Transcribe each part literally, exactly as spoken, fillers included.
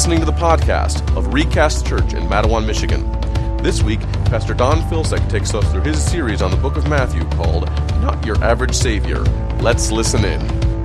listening to the podcast of Recast Church in Mattawan, Michigan. This week, Pastor Don Filsek takes us through his series on the book of Matthew called Not Your Average Savior. Let's listen in.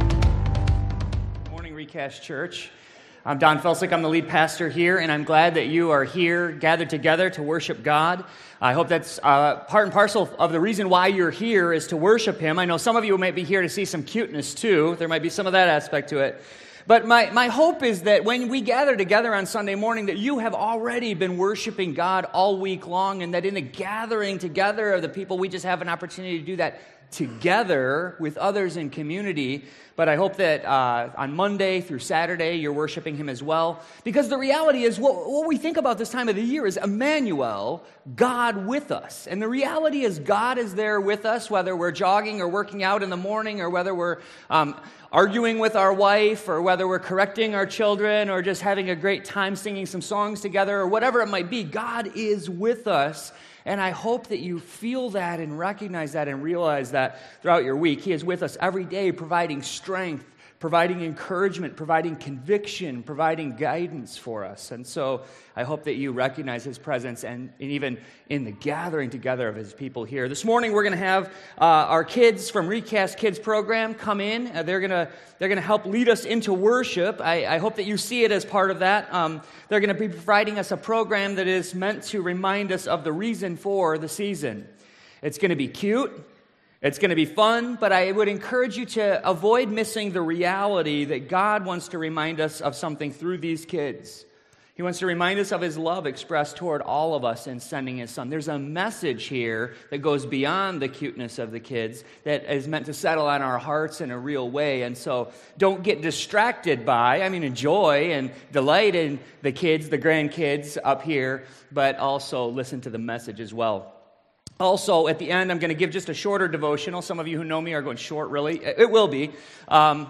Good morning, Recast Church. I'm Don Filsek. I'm the lead pastor here, and I'm glad that you are here gathered together to worship God. I hope that's uh, part and parcel of the reason why you're here is to worship Him. I know some of you might be here to see some cuteness too. There might be some of that aspect to it. But my, my hope is that when we gather together on Sunday morning, that you have already been worshiping God all week long, and that in the gathering together of the people, we just have an opportunity to do that together with others in community. But I hope that uh, on Monday through Saturday, you're worshiping Him as well. Because the reality is, what, what we think about this time of the year is Emmanuel, God with us. And the reality is God is there with us, whether we're jogging or working out in the morning, or whether we're um, arguing with our wife, or whether we're correcting our children, or just having a great time singing some songs together, or whatever it might be. God is with us. And I hope that you feel that and recognize that and realize that throughout your week. He is with us every day, providing strength, providing encouragement, providing conviction, providing guidance for us. And so I hope that you recognize His presence and, and even in the gathering together of His people here. This morning we're going to have uh, our kids from Recast Kids program come in. Uh, they're going to they're going to help lead us into worship. I, I hope that you see it as part of that. Um, they're going to be providing us a program that is meant to remind us of the reason for the season. It's going to be cute. It's going to be fun, but I would encourage you to avoid missing the reality that God wants to remind us of something through these kids. He wants to remind us of His love expressed toward all of us in sending His Son. There's a message here that goes beyond the cuteness of the kids that is meant to settle on our hearts in a real way. And so don't get distracted by, I mean, enjoy and delight in the kids, the grandkids up here, but also listen to the message as well. Also, at the end, I'm going to give just a shorter devotional. Some of you who know me are going, short, really? It will be. Um,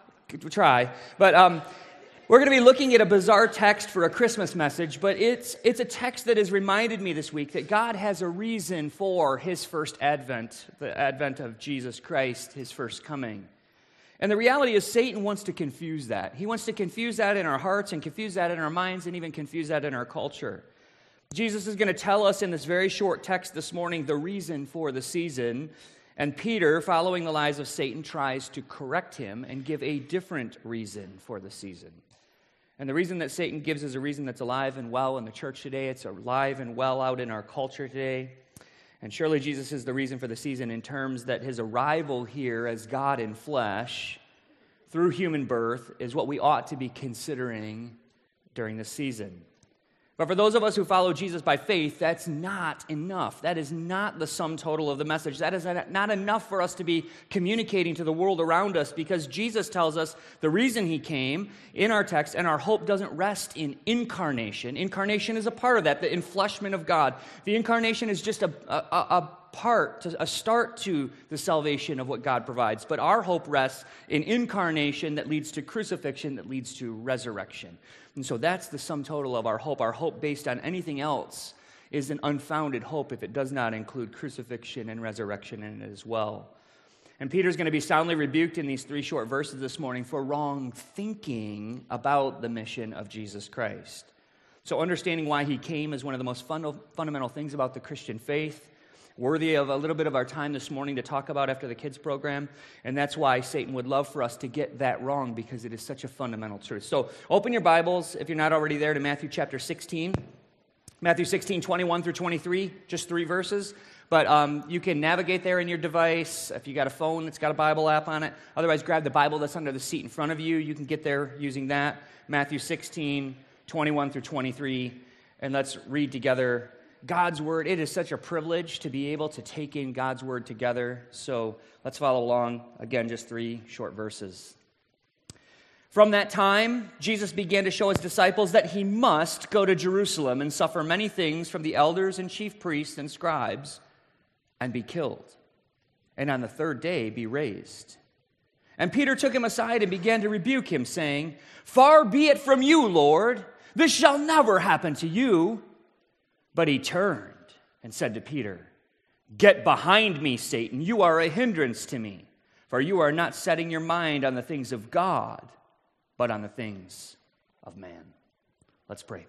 try. But um, we're going to be looking at a bizarre text for a Christmas message, but it's it's a text that has reminded me this week that God has a reason for His first advent, the advent of Jesus Christ, His first coming. And the reality is Satan wants to confuse that. He wants to confuse that in our hearts and confuse that in our minds and even confuse that in our culture. Jesus is going to tell us in this very short text this morning the reason for the season, and Peter, following the lies of Satan, tries to correct him and give a different reason for the season. And the reason that Satan gives is a reason that's alive and well in the church today. It's alive and well out in our culture today. And surely Jesus is the reason for the season in terms that His arrival here as God in flesh through human birth is what we ought to be considering during the season. But for those of us who follow Jesus by faith, that's not enough. That is not the sum total of the message. That is not enough for us to be communicating to the world around us, because Jesus tells us the reason He came in our text, and our hope doesn't rest in incarnation. Incarnation is a part of that, the enfleshment of God. The incarnation is just a, a, a part, a start to the salvation of what God provides. But our hope rests in incarnation that leads to crucifixion, that leads to resurrection. And so that's the sum total of our hope. Our hope based on anything else is an unfounded hope if it does not include crucifixion and resurrection in it as well. And Peter's going to be soundly rebuked in these three short verses this morning for wrong thinking about the mission of Jesus Christ. So understanding why He came is one of the most funda- fundamental things about the Christian faith, worthy of a little bit of our time this morning to talk about after the kids program, and that's why Satan would love for us to get that wrong, because it is such a fundamental truth. So open your Bibles, if you're not already there, to Matthew chapter sixteen. Matthew sixteen, twenty-one through twenty-three, just three verses, but um, you can navigate there in your device. If you got a phone that's got a Bible app on it, otherwise grab the Bible that's under the seat in front of you. You can get there using that. Matthew sixteen, twenty-one through twenty-three, and let's read together God's Word. It is such a privilege to be able to take in God's Word together. So let's follow along. Again, just three short verses. From that time, Jesus began to show His disciples that He must go to Jerusalem and suffer many things from the elders and chief priests and scribes and be killed, and on the third day be raised. And Peter took Him aside and began to rebuke Him, saying, "Far be it from you, Lord. This shall never happen to you." But He turned and said to Peter, "Get behind me, Satan. You are a hindrance to me, for you are not setting your mind on the things of God, but on the things of man." Let's pray.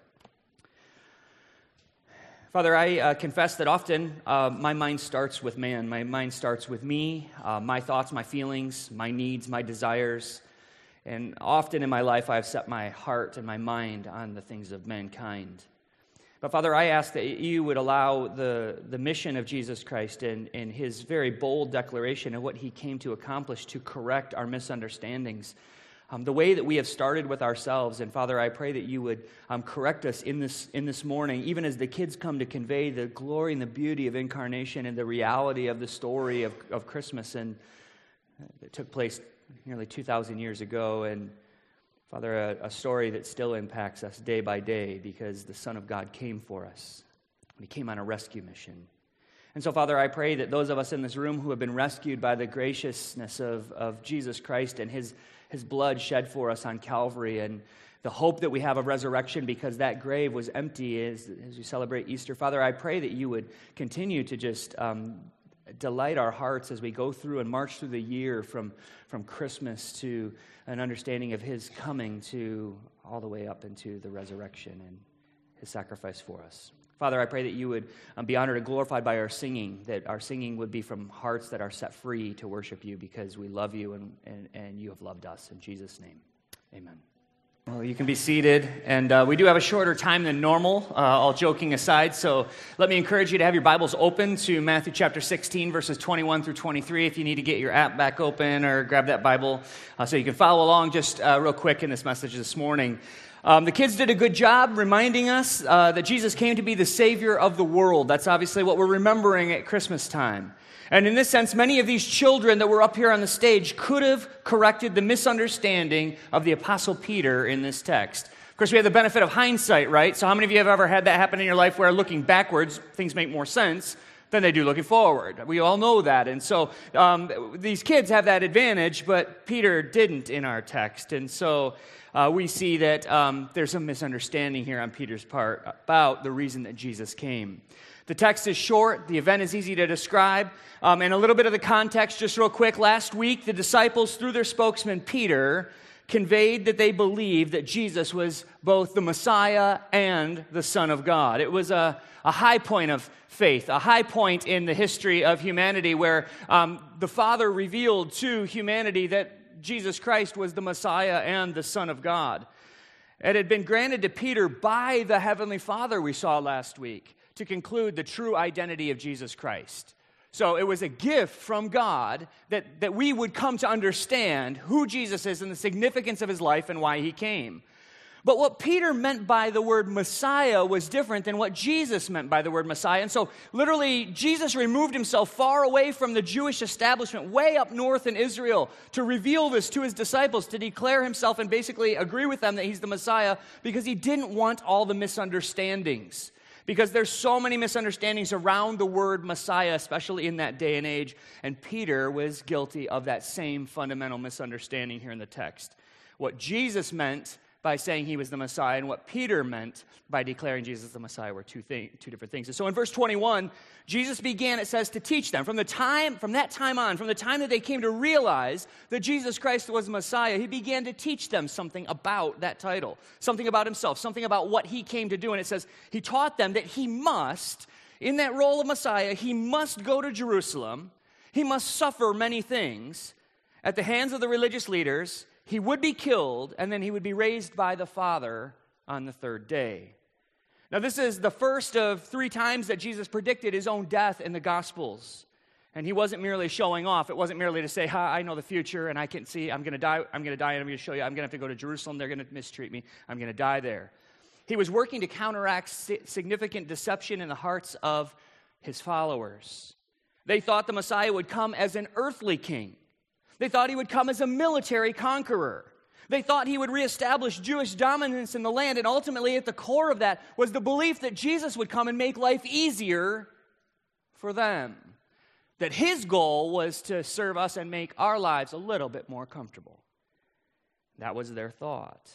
Father, I uh, confess that often uh, my mind starts with man. My mind starts with me, uh, my thoughts, my feelings, my needs, my desires. And often in my life, I've set my heart and my mind on the things of mankind. But Father, I ask that you would allow the, the mission of Jesus Christ and, and his very bold declaration of what he came to accomplish to correct our misunderstandings. Um, the way that we have started with ourselves. And Father, I pray that you would um, correct us in this in this morning, even as the kids come to convey the glory and the beauty of incarnation and the reality of the story of, of Christmas and that took place nearly two thousand years ago. And Father, a, a story that still impacts us day by day because the Son of God came for us. He came on a rescue mission. And so, Father, I pray that those of us in this room who have been rescued by the graciousness of, of Jesus Christ and his His blood shed for us on Calvary and the hope that we have of resurrection because that grave was empty as, as we celebrate Easter. Father, I pray that you would continue to just um, delight our hearts as we go through and march through the year from, from Christmas to an understanding of his coming to all the way up into the resurrection and his sacrifice for us. Father, I pray that you would um, be honored and glorified by our singing, that our singing would be from hearts that are set free to worship you because we love you and, and, and you have loved us. In Jesus' name, amen. Well, you can be seated, and uh, we do have a shorter time than normal, uh, all joking aside, so let me encourage you to have your Bibles open to Matthew chapter sixteen, verses twenty-one through twenty-three, if you need to get your app back open or grab that Bible uh, so you can follow along just uh, real quick in this message this morning. Um, the kids did a good job reminding us uh, that Jesus came to be the Savior of the world. That's obviously what we're remembering at Christmas time. And in this sense, many of these children that were up here on the stage could have corrected the misunderstanding of the Apostle Peter in this text. Of course, we have the benefit of hindsight, right? So how many of you have ever had that happen in your life where looking backwards, things make more sense than they do looking forward? We all know that. And so um, these kids have that advantage, but Peter didn't in our text. And so Uh, we see that um, there's some misunderstanding here on Peter's part about the reason that Jesus came. The text is short. The event is easy to describe. Um, and a little bit of the context, just real quick. Last week, the disciples, through their spokesman, Peter, conveyed that they believed that Jesus was both the Messiah and the Son of God. It was a, a high point of faith, a high point in the history of humanity where um, the Father revealed to humanity that Jesus Christ was the Messiah and the Son of God. It had been granted to Peter by the Heavenly Father, we saw last week, to conclude the true identity of Jesus Christ. So it was a gift from God that, that we would come to understand who Jesus is and the significance of his life and why he came. But what Peter meant by the word Messiah was different than what Jesus meant by the word Messiah. And so literally, Jesus removed himself far away from the Jewish establishment, way up north in Israel, to reveal this to his disciples, to declare himself and basically agree with them that he's the Messiah because he didn't want all the misunderstandings. Because there's so many misunderstandings around the word Messiah, especially in that day and age. And Peter was guilty of that same fundamental misunderstanding here in the text. What Jesus meant by saying he was the Messiah, and what Peter meant by declaring Jesus the Messiah were two thing, two different things. And so in verse twenty-one, Jesus began, it says, to teach them. From the time, from that time on, from the time that they came to realize that Jesus Christ was the Messiah, he began to teach them something about that title, something about himself, something about what he came to do. And it says, he taught them that he must, in that role of Messiah, he must go to Jerusalem, he must suffer many things at the hands of the religious leaders, he would be killed, and then he would be raised by the Father on the third day. Now, this is the first of three times that Jesus predicted his own death in the Gospels. And he wasn't merely showing off. It wasn't merely to say, ha, I know the future, and I can see I'm going to die, I'm going to die, and I'm going to show you, I'm going to have to go to Jerusalem, they're going to mistreat me, I'm going to die there. He was working to counteract significant deception in the hearts of his followers. They thought the Messiah would come as an earthly king. They thought he would come as a military conqueror. They thought he would reestablish Jewish dominance in the land, and ultimately at the core of that was the belief that Jesus would come and make life easier for them. That his goal was to serve us and make our lives a little bit more comfortable. That was their thought.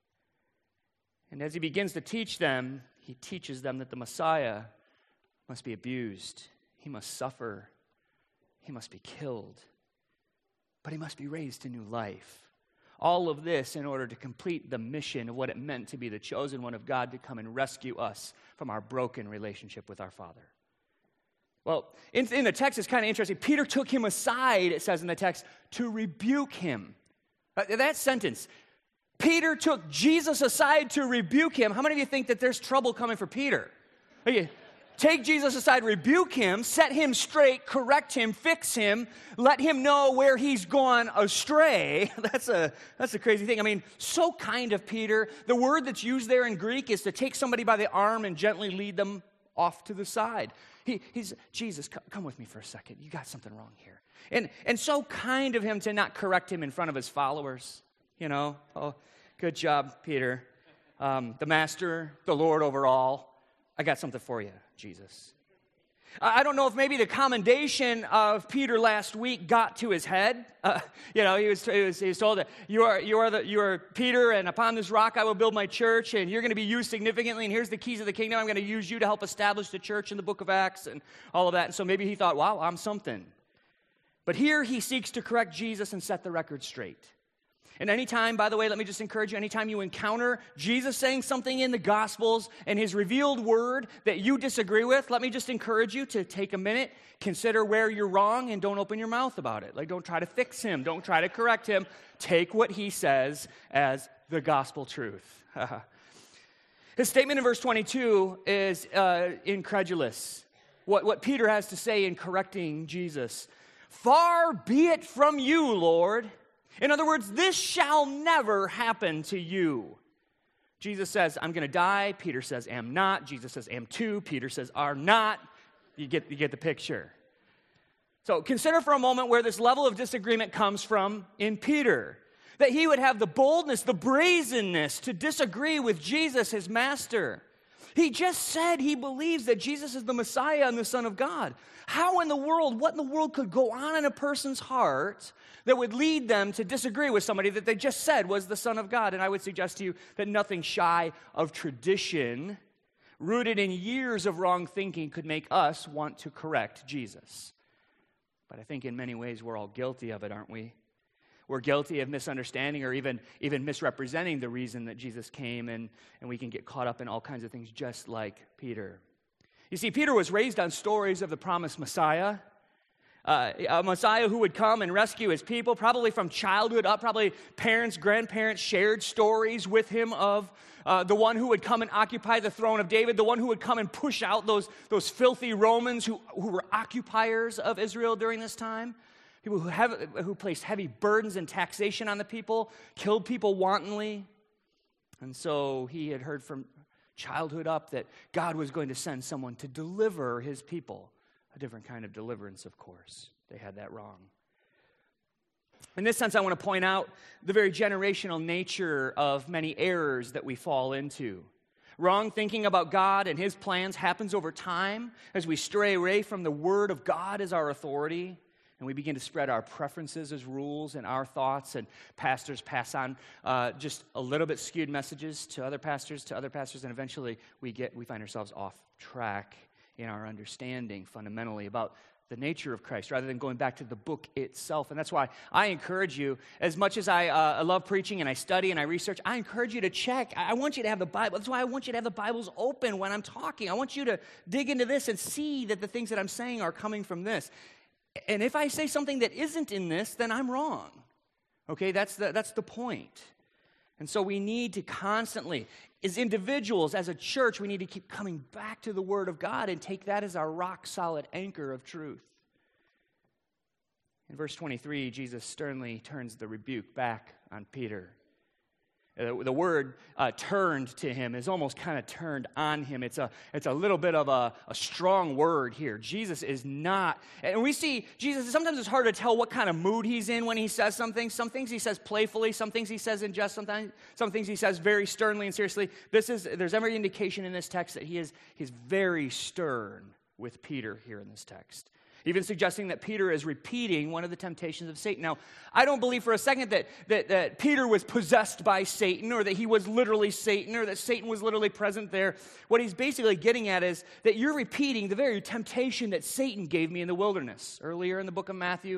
And as he begins to teach them, he teaches them that the Messiah must be abused. He must suffer. He must be killed. But he must be raised to new life. All of this in order to complete the mission of what it meant to be the chosen one of God to come and rescue us from our broken relationship with our Father. Well, in, in the text, it's kind of interesting. Peter took him aside, it says in the text, to rebuke him. Uh, that sentence, Peter took Jesus aside to rebuke him. How many of you think that there's trouble coming for Peter? Okay, take Jesus aside, rebuke him, set him straight, correct him, fix him, let him know where he's gone astray. That's a, that's a crazy thing. I mean, so kind of Peter. The word that's used there in Greek is to take somebody by the arm and gently lead them off to the side. He, he's, Jesus, come, come with me for a second. You got something wrong here. And, and so kind of him to not correct him in front of his followers. You know, oh, good job, Peter. Um, the master, the Lord over all. I got something for you, Jesus. I don't know if maybe the commendation of Peter last week got to his head. Uh, you know, he was, he was he was told that you are you are the you are Peter, and upon this rock I will build my church, and you're going to be used significantly. And here's the keys of the kingdom. I'm going to use you to help establish the church in the Book of Acts and all of that. And so maybe he thought, wow, I'm something. But here he seeks to correct Jesus and set the record straight. And anytime, by the way, let me just encourage you, anytime you encounter Jesus saying something in the Gospels and his revealed word that you disagree with, let me just encourage you to take a minute, consider where you're wrong, and don't open your mouth about it. Like, don't try to fix him. Don't try to correct him. Take what he says as the gospel truth. His statement in verse twenty-two is uh, incredulous. What, what Peter has to say in correcting Jesus. Far be it from you, Lord. In other words, this shall never happen to you. Jesus says, I'm going to die. Peter says, am not. Jesus says, am too. Peter says, are not. You get, you get the picture. So consider for a moment where this level of disagreement comes from in Peter. That he would have the boldness, the brazenness to disagree with Jesus, his master. He just said he believes that Jesus is the Messiah and the Son of God. How in the world, what in the world could go on in a person's heart that would lead them to disagree with somebody that they just said was the Son of God? And I would suggest to you that nothing shy of tradition, rooted in years of wrong thinking, could make us want to correct Jesus. But I think in many ways we're all guilty of it, aren't we? We're guilty of misunderstanding or even, even misrepresenting the reason that Jesus came, and, and we can get caught up in all kinds of things just like Peter. You see, Peter was raised on stories of the promised Messiah, uh, a Messiah who would come and rescue his people, probably from childhood up. Probably parents, grandparents shared stories with him of uh, the one who would come and occupy the throne of David, the one who would come and push out those, those filthy Romans who, who were occupiers of Israel during this time. People who, have, who placed heavy burdens and taxation on the people, killed people wantonly. And so he had heard from childhood up that God was going to send someone to deliver his people. A different kind of deliverance, of course. They had that wrong. In this sense, I want to point out the very generational nature of many errors that we fall into. Wrong thinking about God and his plans happens over time as we stray away from the Word of God as our authority. And we begin to spread our preferences as rules and our thoughts, and pastors pass on uh, just a little bit skewed messages to other pastors, to other pastors, and eventually we get we find ourselves off track in our understanding fundamentally about the nature of Christ, rather than going back to the book itself. And that's why I encourage you, as much as I, uh, I love preaching and I study and I research, I encourage you to check. I want you to have the Bible. That's why I want you to have the Bibles open when I'm talking. I want you to dig into this and see that the things that I'm saying are coming from this. And if I say something that isn't in this, then I'm wrong. Okay, that's the, that's the point. And so we need to constantly, as individuals, as a church, we need to keep coming back to the Word of God and take that as our rock-solid anchor of truth. In verse twenty-three, Jesus sternly turns the rebuke back on Peter. Uh, the word uh, turned to him is almost kind of turned on him. It's a, it's a little bit of a, a strong word here. Jesus is not, and we see Jesus, sometimes it's hard to tell what kind of mood he's in when he says something. Some things he says playfully, some things he says in jest, sometimes, some things he says very sternly and seriously. This is, there's every indication in this text that he is he's very stern with Peter here in this text. Even suggesting that Peter is repeating one of the temptations of Satan. Now, I don't believe for a second that, that, that Peter was possessed by Satan, or that he was literally Satan, or that Satan was literally present there. What he's basically getting at is that you're repeating the very temptation that Satan gave me in the wilderness. Earlier in the book of Matthew,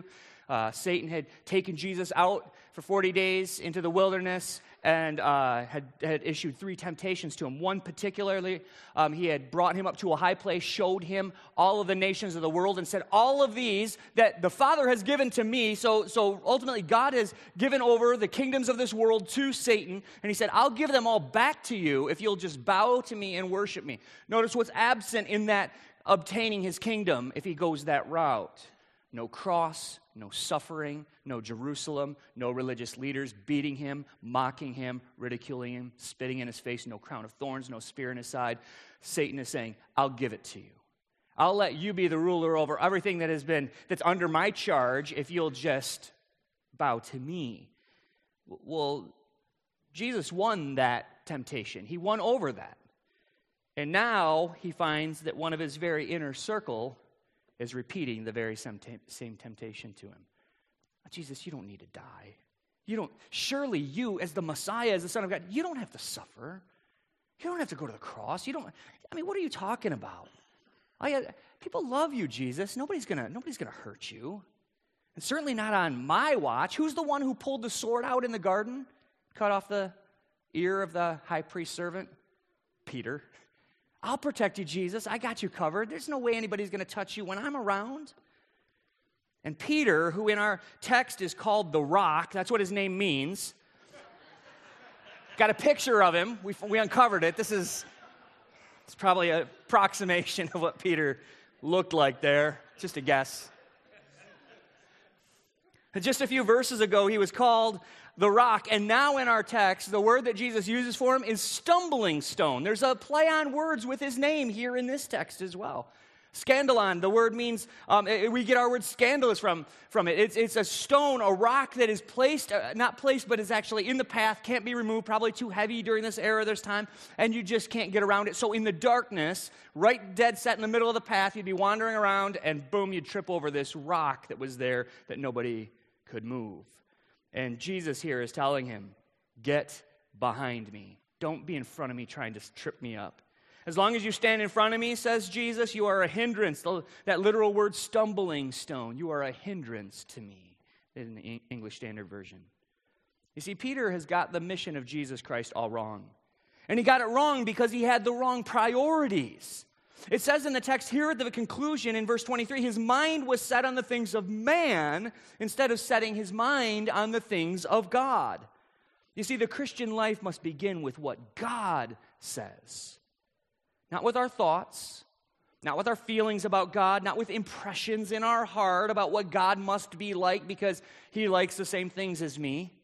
Uh, Satan had taken Jesus out for forty days into the wilderness and uh, had, had issued three temptations to him. One particularly, um, he had brought him up to a high place, showed him all of the nations of the world, and said, all of these that the Father has given to me, so, so ultimately God has given over the kingdoms of this world to Satan, and he said, I'll give them all back to you if you'll just bow to me and worship me. Notice what's absent in that obtaining his kingdom if he goes that route. No cross, no suffering, no Jerusalem, no religious leaders beating him, mocking him, ridiculing him, spitting in his face, no crown of thorns, no spear in his side. Satan is saying, I'll give it to you. I'll let you be the ruler over everything that has been, that's under my charge if you'll just bow to me. Well, Jesus won that temptation. He won over that. And now he finds that one of his very inner circle is repeating the very same, te- same temptation to him. Jesus, you don't need to die. You don't, surely you, as the Messiah, as the Son of God, you don't have to suffer. You don't have to go to the cross. You don't, I mean, what are you talking about? I, people love you, Jesus. Nobody's gonna, nobody's gonna hurt you. And certainly not on my watch. Who's the one who pulled the sword out in the garden? Cut off the ear of the high priest servant? Peter. I'll protect you, Jesus. I got you covered. There's no way anybody's going to touch you when I'm around. And Peter, who in our text is called the Rock, that's what his name means. Got a picture of him. We, we uncovered it. This is it's probably an approximation of what Peter looked like there. Just a guess. Just a few verses ago, he was called the Rock, and now in our text, the word that Jesus uses for him is stumbling stone. There's a play on words with his name here in this text as well. Scandalon, the word means, um, it, we get our word scandalous from, from it. It's, it's a stone, a rock that is placed, uh, not placed, but is actually in the path, can't be removed, probably too heavy during this era, there's time, and you just can't get around it. So in the darkness, right dead set in the middle of the path, you'd be wandering around, and boom, you'd trip over this rock that was there that nobody could move. And Jesus here is telling him, get behind me. Don't be in front of me trying to trip me up. As long as you stand in front of me, says Jesus, you are a hindrance. That literal word, stumbling stone. You are a hindrance to me, in the English Standard Version. You see, Peter has got the mission of Jesus Christ all wrong. And he got it wrong because he had the wrong priorities. It says in the text here at the conclusion in verse twenty-three, his mind was set on the things of man instead of setting his mind on the things of God. You see, the Christian life must begin with what God says. Not with our thoughts, not with our feelings about God, not with impressions in our heart about what God must be like because he likes the same things as me.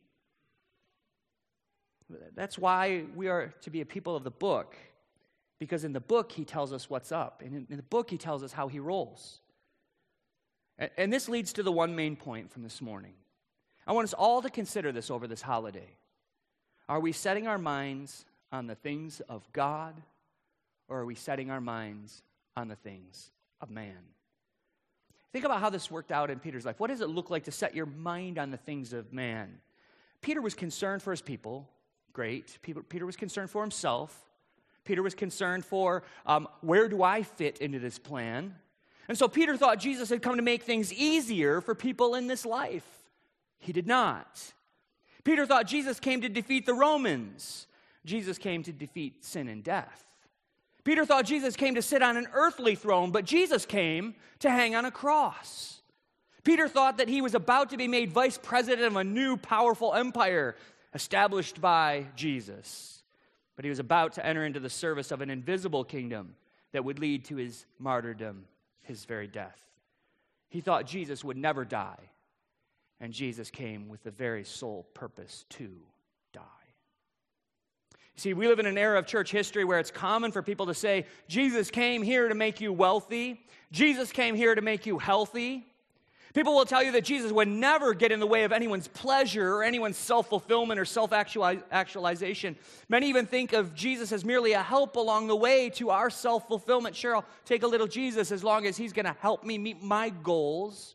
That's why we are to be a people of the book. Because in the book, he tells us what's up. And in the book, he tells us how he rolls. And this leads to the one main point from this morning. I want us all to consider this over this holiday. Are we setting our minds on the things of God, or are we setting our minds on the things of man? Think about how this worked out in Peter's life. What does it look like to set your mind on the things of man? Peter was concerned for his people. Great. Peter was concerned for himself. Peter was concerned for, um, where do I fit into this plan? And so Peter thought Jesus had come to make things easier for people in this life. He did not. Peter thought Jesus came to defeat the Romans. Jesus came to defeat sin and death. Peter thought Jesus came to sit on an earthly throne, but Jesus came to hang on a cross. Peter thought that he was about to be made vice president of a new powerful empire established by Jesus. But he was about to enter into the service of an invisible kingdom that would lead to his martyrdom, his very death. He thought Jesus would never die, and Jesus came with the very sole purpose to die. You see, we live in an era of church history where it's common for people to say, Jesus came here to make you wealthy. Jesus came here to make you healthy. People will tell you that Jesus would never get in the way of anyone's pleasure or anyone's self-fulfillment or self-actualization. Many even think of Jesus as merely a help along the way to our self-fulfillment. Sure, I'll take a little Jesus as long as he's going to help me meet my goals.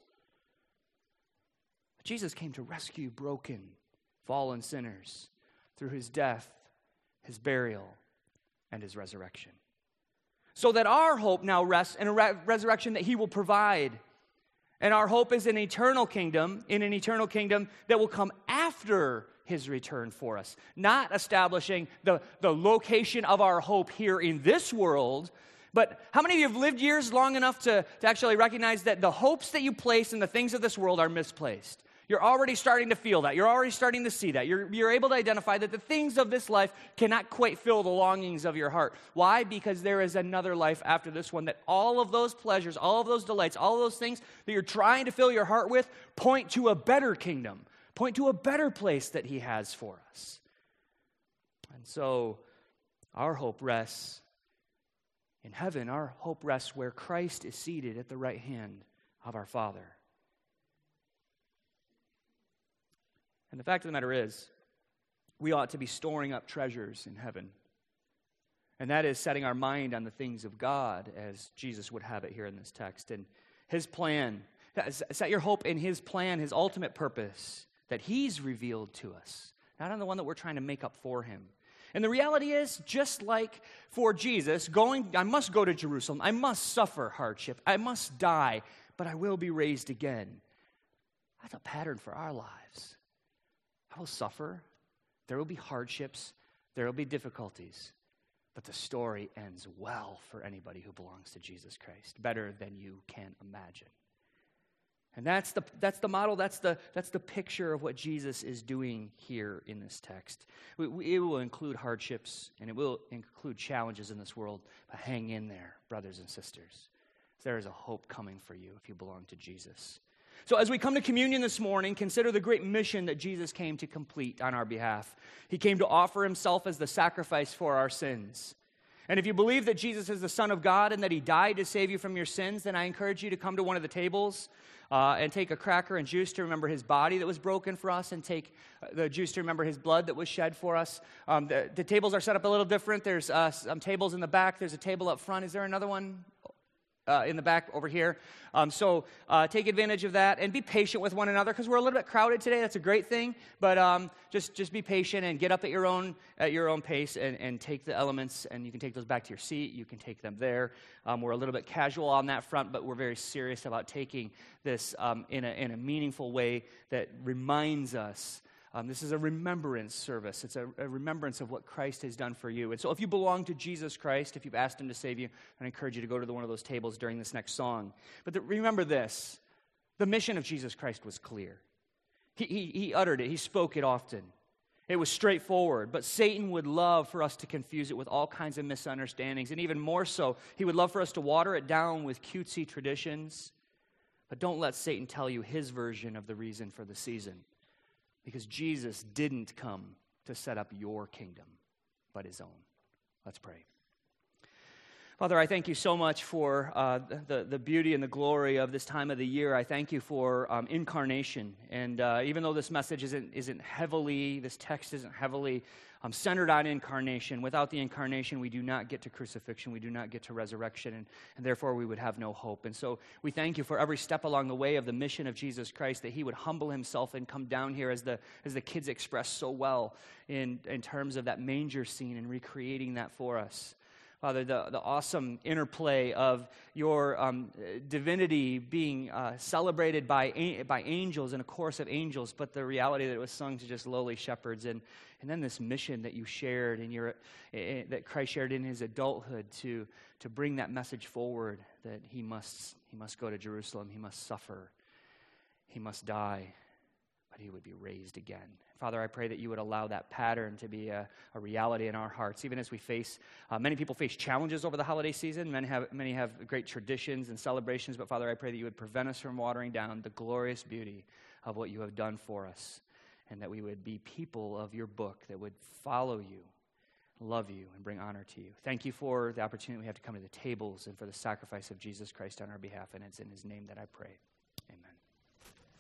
But Jesus came to rescue broken, fallen sinners through his death, his burial, and his resurrection. So that our hope now rests in a re- resurrection that he will provide. And our hope is an eternal kingdom, in an eternal kingdom that will come after his return for us, not establishing the, the location of our hope here in this world. But how many of you have lived years long enough to, to actually recognize that the hopes that you place in the things of this world are misplaced? You're already starting to feel that. You're already starting to see that. You're, you're able to identify that the things of this life cannot quite fill the longings of your heart. Why? Because there is another life after this one, that all of those pleasures, all of those delights, all of those things that you're trying to fill your heart with point to a better kingdom, point to a better place that he has for us. And so our hope rests in heaven. Our hope rests where Christ is seated at the right hand of our Father. And the fact of the matter is, we ought to be storing up treasures in heaven. And that is setting our mind on the things of God, as Jesus would have it here in this text. And his plan, set your hope in his plan, his ultimate purpose, that he's revealed to us, not on the one that we're trying to make up for him. And the reality is, just like for Jesus, going, I must go to Jerusalem, I must suffer hardship, I must die, but I will be raised again. That's a pattern for our lives. I will suffer, there will be hardships, there will be difficulties, but the story ends well for anybody who belongs to Jesus Christ, better than you can imagine. And that's the that's the model, that's the that's the picture of what Jesus is doing here in this text. We, we, it will include hardships and it will include challenges in this world, but hang in there, brothers and sisters. There is a hope coming for you if you belong to Jesus. So as we come to communion this morning, consider the great mission that Jesus came to complete on our behalf. He came to offer himself as the sacrifice for our sins. And if you believe that Jesus is the Son of God and that he died to save you from your sins, then I encourage you to come to one of the tables uh, and take a cracker and juice to remember his body that was broken for us, and take the juice to remember his blood that was shed for us. Um, the, the tables are set up a little different. There's uh, some tables in the back. There's a table up front. Is there another one? Uh, in the back over here. Um, so uh, take advantage of that and be patient with one another, because we're a little bit crowded today. That's a great thing. But um, just just be patient and get up at your own at your own pace and, and take the elements, and you can take those back to your seat. You can take them there. Um, we're a little bit casual on that front, but we're very serious about taking this um, in, a, in a meaningful way that reminds us. Um, this is a remembrance service. It's a, a remembrance of what Christ has done for you. And so if you belong to Jesus Christ, if you've asked him to save you, I encourage you to go to the, one of those tables during this next song. But the, remember this, the mission of Jesus Christ was clear. He, he, he uttered it. He spoke it often. It was straightforward. But Satan would love for us to confuse it with all kinds of misunderstandings. And even more so, he would love for us to water it down with cutesy traditions. But don't let Satan tell you his version of the reason for the season. Because Jesus didn't come to set up your kingdom, but his own. Let's pray. Father, I thank you so much for uh, the, the beauty and the glory of this time of the year. I thank you for um, incarnation. And uh, even though this message isn't, isn't heavily, this text isn't heavily um, centered on incarnation, without the incarnation, we do not get to crucifixion. We do not get to resurrection. And, and therefore, we would have no hope. And so we thank you for every step along the way of the mission of Jesus Christ, that he would humble himself and come down here, as the as the kids expressed so well in, in terms of that manger scene and recreating that for us. Father, the, the awesome interplay of your um, divinity being uh, celebrated by by angels in a chorus of angels, but the reality that it was sung to just lowly shepherds, and and then this mission that you shared in your uh, that Christ shared in his adulthood to to bring that message forward, that he must he must go to Jerusalem, he must suffer, he must die, but he would be raised again. Father, I pray that you would allow that pattern to be a, a reality in our hearts, even as we face, uh, many people face challenges over the holiday season. Many have, many have great traditions and celebrations, but Father, I pray that you would prevent us from watering down the glorious beauty of what you have done for us, and that we would be people of your book that would follow you, love you, and bring honor to you. Thank you for the opportunity we have to come to the tables and for the sacrifice of Jesus Christ on our behalf, and it's in his name that I pray.